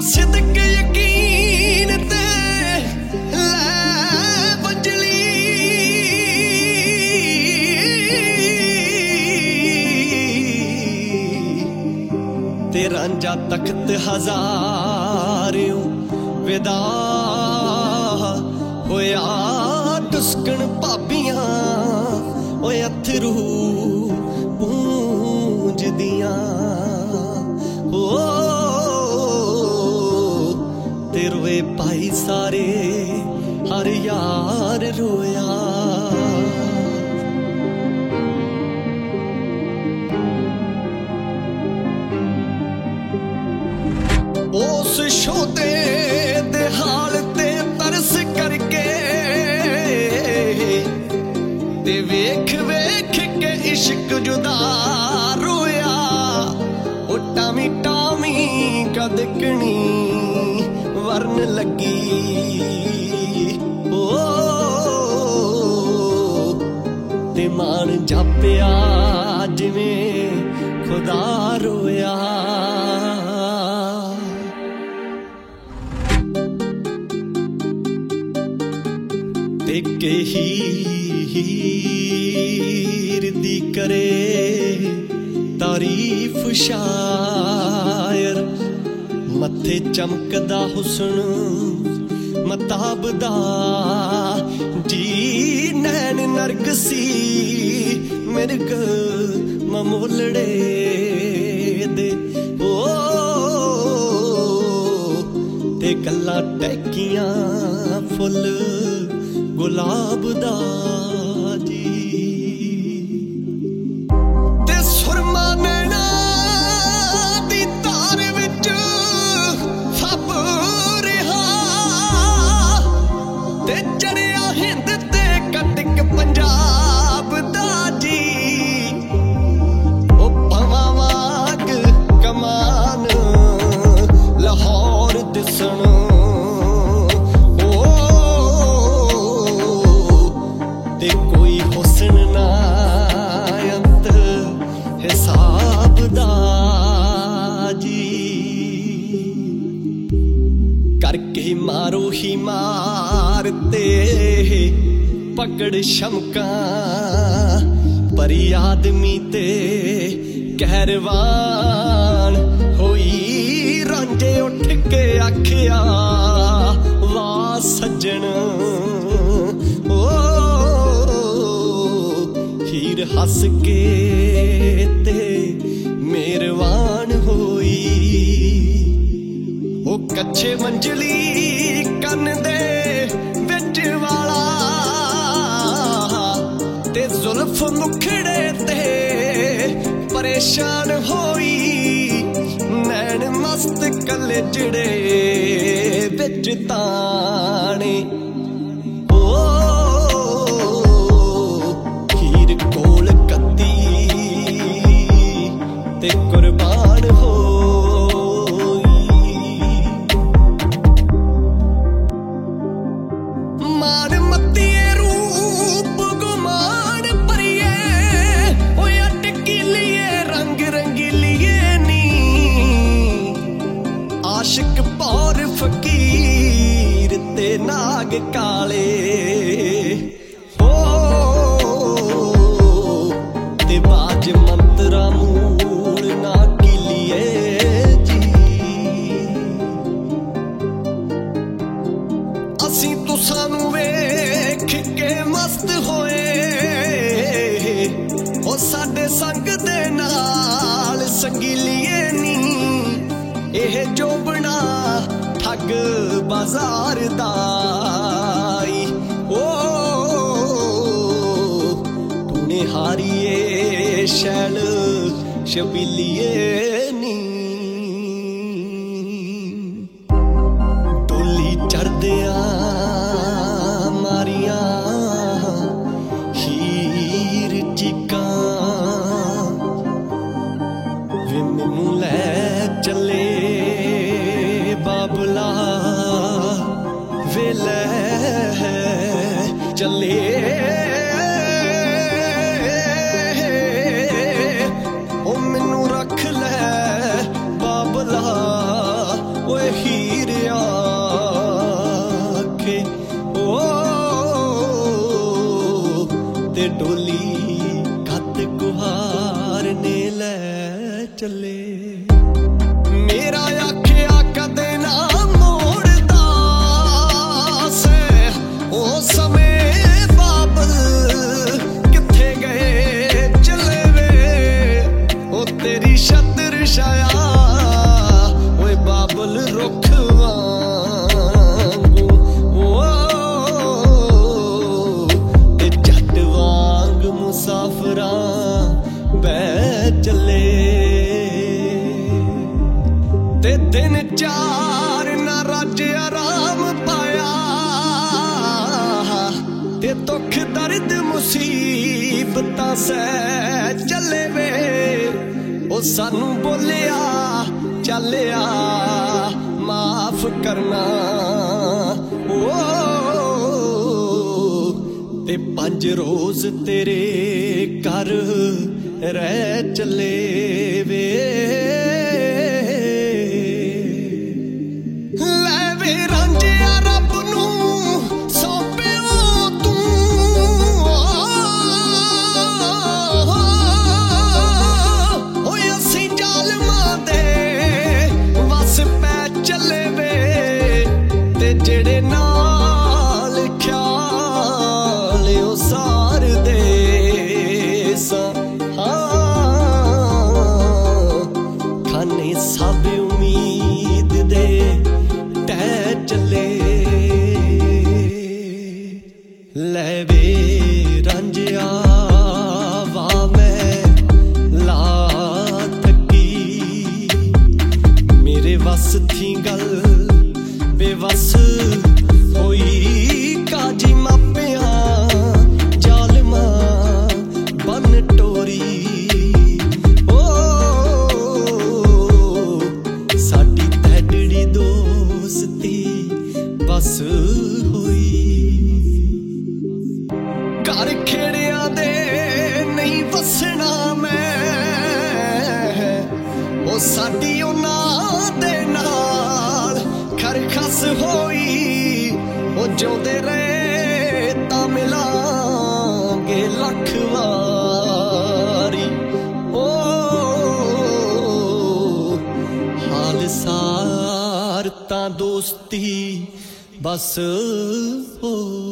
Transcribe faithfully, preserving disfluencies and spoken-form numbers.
सिदक यकीन ते लै बंजली ते रांझा तख्त हजारियों विदा होया टुस्कन भाबियां ओए अथरू पूंजदियां ओ ते रोए भाई सारे हर यार रोया उस छोटे दे हाल ते तरस करके ते वेख वेख के इश्क जुदा रोया ओ टामी टामी कदकनी वरन लगी ओ ते मान जापिया जिवें खुदा रोया के हीर दी करे तारीफ शायर मथे चमकदा हुसन मताब दा जी नैन नरगसी मिर्ग ममोलड़े दे ओ ते गल्लां टैकियां फुल गुलाब दा जी ते सुरमा नैना दी तार विच फब रहा ते चढ़िया हिंद ते कटक पंजाब दा जी ओ पवा वाग कमान लाहौर दिसन मारो ही मारते पकड़ शमका परी आदमी ते कहरवान होई रांझे उठ के आखिया वाह सज्जन ओ हीर हस के ते मेहरबान होई ओ कच्चे मंजली कन दे विच वाला ते जुल्फ मुखड़े ते परेशान होई नैन मस्त कले जड़े विच ताने ओ हीर कोल कत्ती ते कुर्बान हो आशिक पौर फकीर ते नाग काले हो ते बाज मंतरा मूल ना किलिए जी असी तुसानू वेख के मस्त होए ओ साडे संग दे नाल संगीलिए नी एह जो बना ठग बाजार दाई ओ तूने हारिए शैल शबीलिए नी डोली चढ़दिया मारिया हीर चिका वे मैनू लै चले बाबला वेले चले ओ मैनू रख लै ते डोली कद गुहार ने लै चले। मेरा आखिया कदे ना मोड़दा से ओ समय बाबल किथे गए चले वे ओ तेरी छतर छाया ओए बाबल रुख वांगू ओ ते जट वांग मुसाफरां बह चले। ते दिन चार ना रज आराम पाया ते दुख दर्द मुसीबतां सह चले वे ओ सानू बोलिया चलिया माफ करना ओ ते पंज रोज तेरे घर रह चले वे। लै वे रांझिया रब नू सौंपियो तू ओए असीं जालमां दे वस पै चले वे ते जेड़े नाल ख्याल ओ सार दे सां खाने सब उम्मीद दे तै चले। लै वे रांझिया वा मैं ला थकी मेरे वस थी गल बेवस होई काजी मापिया जालमा बन टोरी ओ साडी तैडड़ी दोस्ती बस होई। घर खेड़िया दे नहीं वसना मैं ओ साडी उन्हां दे नाल खरखस होई ओ जिउंदे रहे तां मिलांगे लख वारी ओ हाल सार तां दोस्ती बस हो।